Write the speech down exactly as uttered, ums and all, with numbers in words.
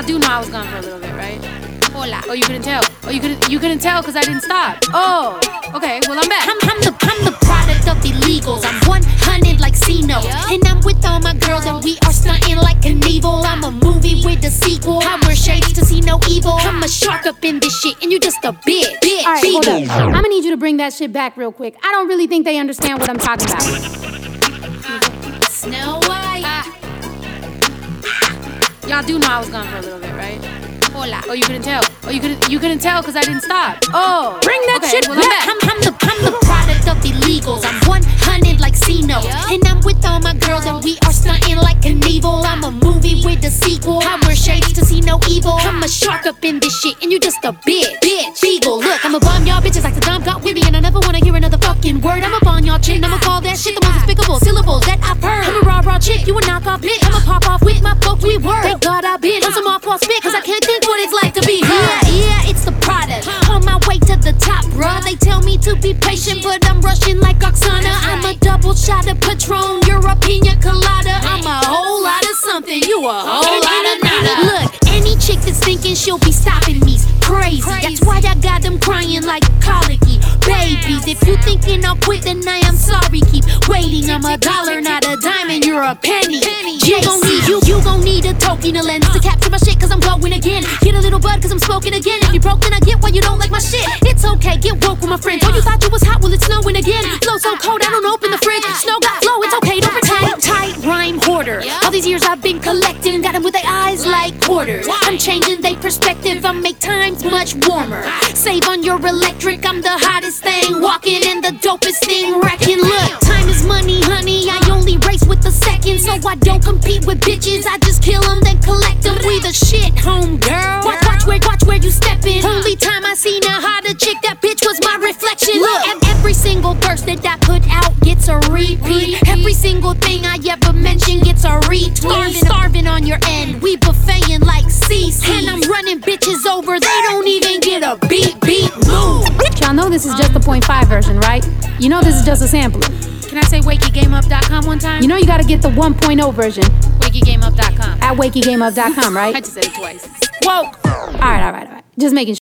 Y'all do know I was gone for a little bit, right? Hola. Oh, you couldn't tell. Oh, you couldn't. You couldn't tell because I didn't stop. Oh, okay. Well, I'm back. I'm, I'm the I'm the product of illegals. I'm one hundred like Cino, yeah. And I'm with all my girls and we are stunting like Knievel. I'm a movie with a sequel. I wear shades to see no evil. I'm a shark up in this shit, and you just a bitch. bitch. All right, hold up. I'm gonna need you to bring that shit back real quick. I don't really think they understand what I'm talking about. Snow White. Ah. Y'all do know I was gone for a little bit, right? Hola. Oh, you couldn't tell. Oh, you couldn't. You couldn't tell because I didn't stop. Oh, bring that okay, shit well, back. I'm, I'm the I'm the product of illegals. I'm one hundred like Cino, yeah. And I'm with all my girls and we are stunting like Knievel. I'm a movie with a sequel. I wear shades to see no evil. I'm a shark up in this shit, and you just a bitch. Bitch. Beagle. Look, I'm a bomb y'all bitches like the dumb got with me, and I never wanna hear another fucking word. I'm up on y'all chin. I'ma call that shit the most despicable syllables that I've heard. I'm a raw raw chick, you a knockoff bitch. I'ma pop off with my folks. We were. Thank God I've been on some off wall spit, cause I can't think what it's like to be her. Yeah, yeah, it's the product. On my way to the top, bruh. They tell me to be patient, but I'm rushing like Oksana. I'm a double shot of Patron, you're a pina colada. I'm a whole lot of something, you a whole lot of nada. Look, any chick that's thinking she'll be stopping me's crazy. That's why I got them crying like colicky babies. If you thinking I'll quit, then I am sorry. Keep waiting. I'm a dollar, not a dime, and you're a penny. You gon' need you, you gon' need a token, a lens to capture my shit, cause I'm going again. Get a little bud, cause I'm smoking again. If you broke, then I get why you don't like my shit. It's okay, get woke with my friends. Oh, you thought you was hot, well it's snowing again. Flow so cold, I don't open the fridge. Snow got flow, it's okay, don't pretend. Tight rhyme hoarder. All these years I've been collecting, got them with their eyes like quarters. I'm changing their perspective, I make times much warmer. Save on your electric, I'm the hottest thing walking and the dopest thing wrecking. Look, time is money, honey. I only race with the seconds, so I don't compete with bitches. I just kill them, then collect them. We the shit, home girl. Watch, watch where, watch where you steppin'. Only time I seen a hotter chick, that bitch was my reflection. Look, and every single verse that I put out gets a repeat. Every single thing I ever mention gets a retweet. Starving on your end, we buffeting like C C. And I'm running bitches over, they don't even get a beat, beat, move. Y'all know this is just the point five version, right? You know this is just a sampler. Can I say wakey game up dot com one time? You know you gotta get the one point oh version. wakey game up dot com. At wakey game up dot com, right? I just said it twice. Woke. Alright, alright, alright. Just making sure.